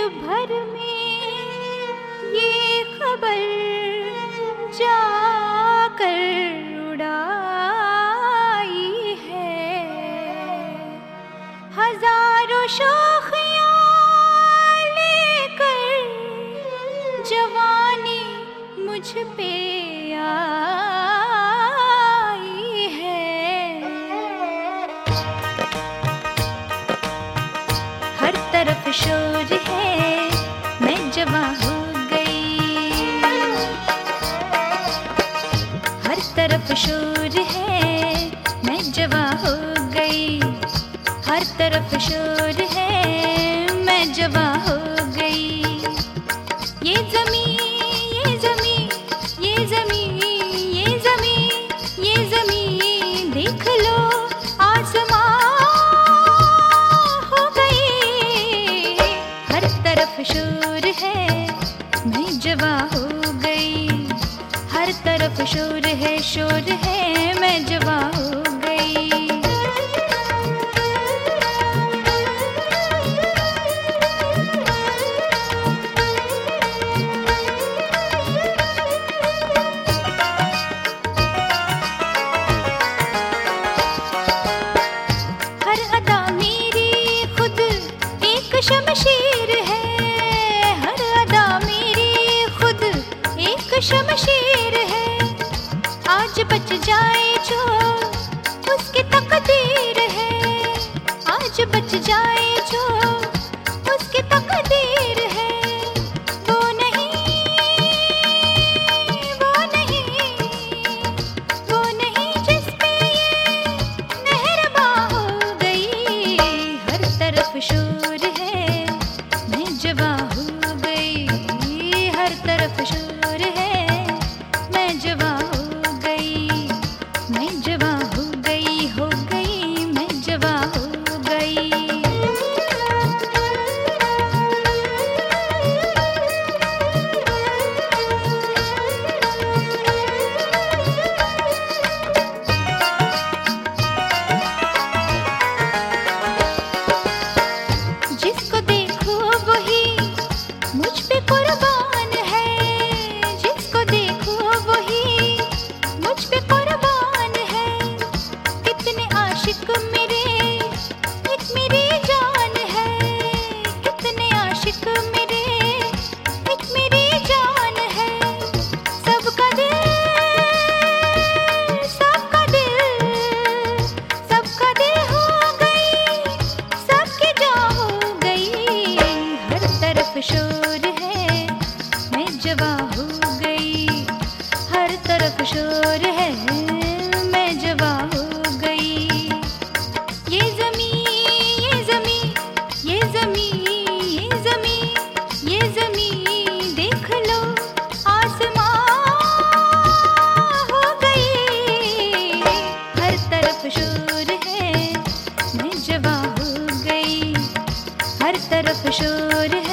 भर में ये खबर जाकर उड़ाई है। हजारों शोखियां लेकर जवानी मुझ पे आई है। हर तरफ शोर है, मैं जवां हो गई। हर तरफ शोर है, मैं जवां हो गई। हर तरफ शोर है, मैं जवां हो गई। ये ज़मीं, ये ज़मीं, ये ज़मीं, ये ज़मीं, ये ज़मीं देख लो आसमां हो गई। हर तरफ शोर है, मैं जवां हो गई। हर तरफ शोर है, शोर है, मैं जवां हो गई। हर अदा मेरी खुद एक शमशीर है। हर अदा मेरी खुद एक शमशीर है। आज बच जाए जो उसकी तकदीर है। आज बच जाए जो उसकी तकदीर है। वो नहीं, वो नहीं, वो नहीं जिस पे ये मेहरबां हो गई। हर तरफ शोर है, मैं जवां हो गई। हर तरफ शोर है, मैं जवां हो गई। मैं जवां हो गई, हो गई, मैं जवां हो गई। जिसको देखो वही मुझ पे कुर्बान है। जिसको देखो वही मुझ पे कुर्बान है। कितने आशिक मेरे, एक मेरी जान है। कितने आशिक मेरे, एक मेरी जान है। सबका दिल, सबका दिल, सबका दिल हो गई, सबकी जान हो गई। हर तरफ शोर है, मैं जवां हो गई। हर तरफ शोर है, मैं जवां हो गई। ये ज़मीं, ये ज़मीं, ये ज़मीं, ये ज़मीं, ये ज़मीं देख लो आसमां हो गई। हर तरफ शोर है, मैं जवां हो गई। हर तरफ शोर है,